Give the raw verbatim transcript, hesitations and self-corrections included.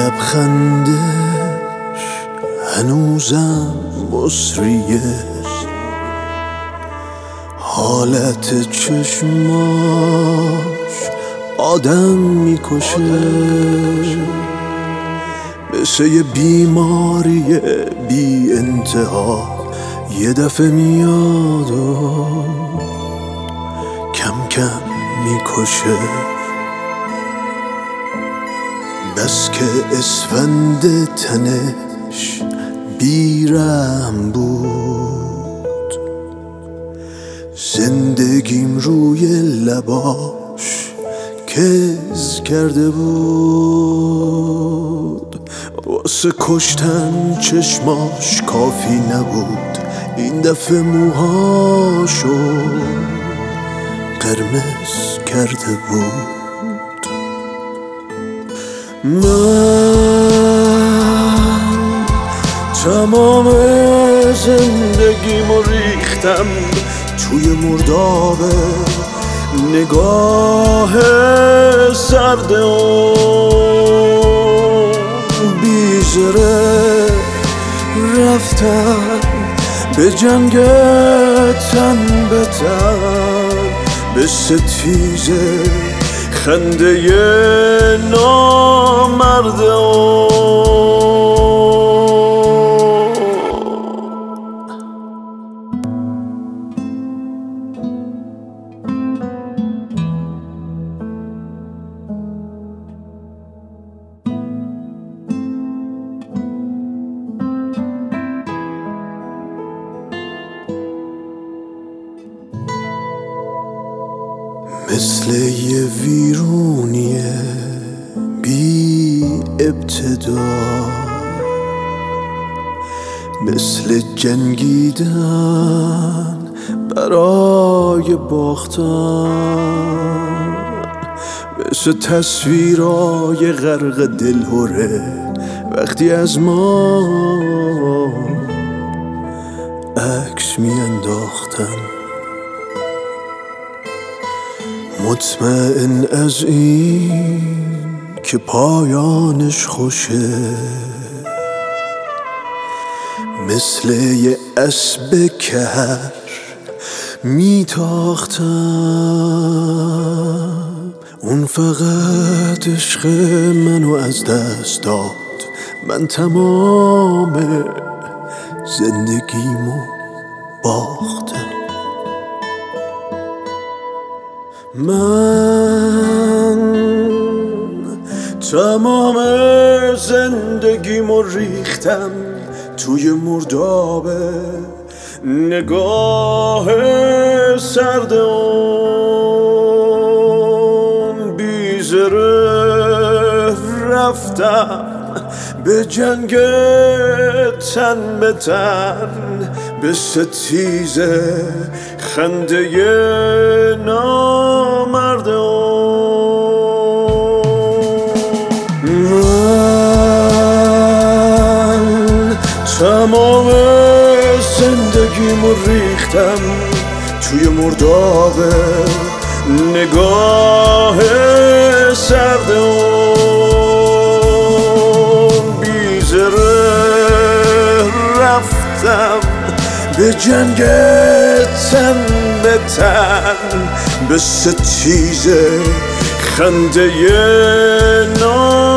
لبخندش هنوزم مصریه، حالت چشماش آدم میکشه، مثل یه بیماری بی انتها یه دفعه میاد و کم کم میکشه. بس که اسفند تنش بیرم بود، زندگیم روی لباش کز کرده بود. واسه کشتن چشماش کافی نبود، این دفعه موهاشو قرمز کرده بود. من تمام زندگیمو ریختم توی مرداب نگاه سرد اون بیزره. رفتم به جنگ تن به تن، به ستیزه خنده نامرد مثل یه ویرونیه بی ابتدا، مثل جنگیدن برای باختن، مثل تصویرای غرق دلهوره وقتی از ما عکس میانداختن. مطمئن از این که پایانش خوشه، مثل یه اسب کهر میتاختم. اون فقط عشق منو از دست داد، من تمام زندگیمو باختم. من تمام زندگیمو ریختم توی مرداب نگاه سرد اون بیزره. رفتم به جنگ تن به تن، به ستیزه خنده نامرد من تمام زندگیمو ریختم توی مرداب نگاه سرد اون بیزره. رفتم به جنگ تن به تن، به ستیزه خنده نام